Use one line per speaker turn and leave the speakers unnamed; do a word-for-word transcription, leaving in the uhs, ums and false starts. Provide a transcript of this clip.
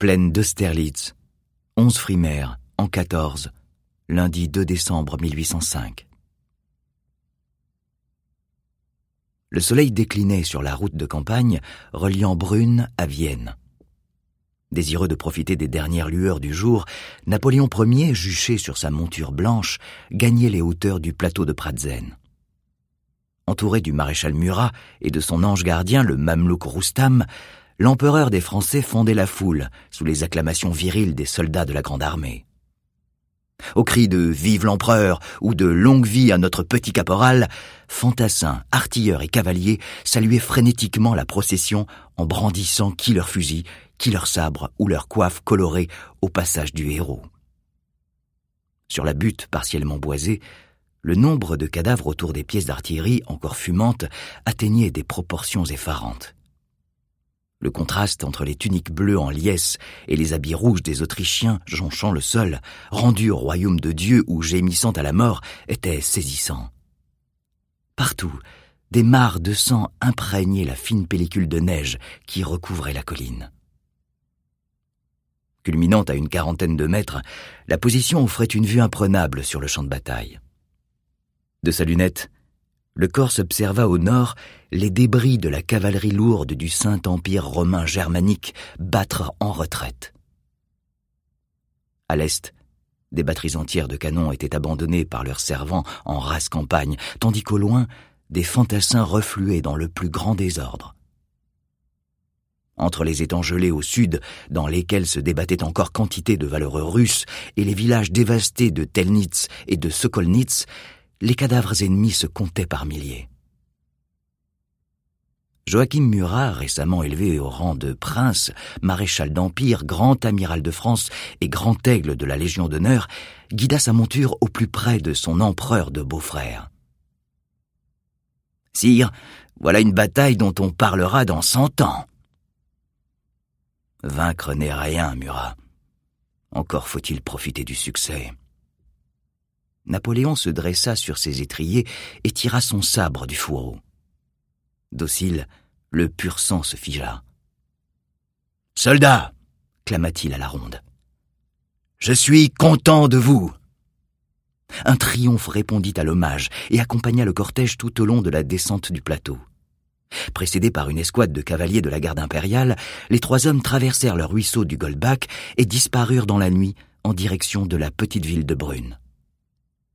Plaine d'Austerlitz, onze Frimaire, an quatorze, lundi deux décembre mille huit cent cinq. Le soleil déclinait sur la route de campagne reliant Brünn à Vienne. Désireux de profiter des dernières lueurs du jour, Napoléon Ier, juché sur sa monture blanche, gagnait les hauteurs du plateau de Pratzen. Entouré du maréchal Murat et de son ange gardien, le mamelouk Roustam, l'empereur des Français fondait la foule sous les acclamations viriles des soldats de la Grande Armée. Au cri de « Vive l'empereur » ou de « Longue vie à notre petit caporal », fantassins, artilleurs et cavaliers saluaient frénétiquement la procession en brandissant qui leurs fusils, qui leurs sabres ou leurs coiffes colorées au passage du héros. Sur la butte partiellement boisée, le nombre de cadavres autour des pièces d'artillerie encore fumantes atteignait des proportions effarantes. Le contraste entre les tuniques bleues en liesse et les habits rouges des Autrichiens jonchant le sol, rendus au royaume de Dieu ou gémissant à la mort, était saisissant. Partout, des mares de sang imprégnaient la fine pellicule de neige qui recouvrait la colline. Culminante à une quarantaine de mètres, la position offrait une vue imprenable sur le champ de bataille. De sa lunette, le Corse observa au nord les débris de la cavalerie lourde du Saint-Empire romain germanique battre en retraite. À l'est, des batteries entières de canons étaient abandonnées par leurs servants en rase campagne, tandis qu'au loin, des fantassins refluaient dans le plus grand désordre. Entre les étangs gelés au sud, dans lesquels se débattaient encore quantité de valeureux Russes, et les villages dévastés de Telnitz et de Sokolnitz, les cadavres ennemis se comptaient par milliers. Joachim Murat, récemment élevé au rang de prince, maréchal d'Empire, grand amiral de France et grand aigle de la Légion d'honneur, guida sa monture au plus près de son empereur de beau-frère. « Sire, voilà une bataille dont on parlera dans cent ans. » Vaincre n'est rien, Murat. Encore faut-il profiter du succès. Napoléon se dressa sur ses étriers et tira son sabre du fourreau. Docile, le pur sang se figea. « Soldats !» clama-t-il à la ronde. « Je suis content de vous !» Un triomphe répondit à l'hommage et accompagna le cortège tout au long de la descente du plateau. Précédés par une escouade de cavaliers de la garde impériale, les trois hommes traversèrent le ruisseau du Goldbach et disparurent dans la nuit en direction de la petite ville de Brünn.